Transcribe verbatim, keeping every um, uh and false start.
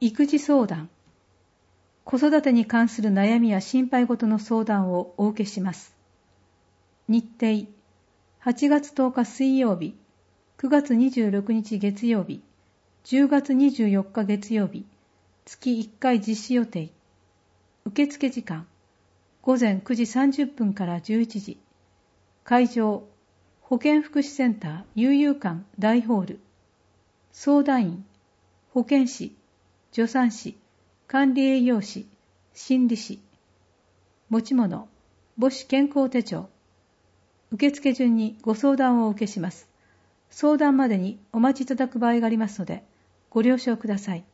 育児相談。子育てに関する悩みや心配事の相談をお受けします。日程、はちがつとおか水曜日、くがつにじゅうろくにち月曜日、じゅうがつにじゅうよっか月曜日、月いっかい実施予定。受付時間、ごぜんくじさんじゅっぷんからじゅういちじ。会場、保健福祉センター悠々館大ホール。相談員、保健師、助産師、管理栄養士、心理師。持ち物、母子健康手帳。受付順にご相談をお受けします。相談までにお待ちいただく場合がありますので、ご了承ください。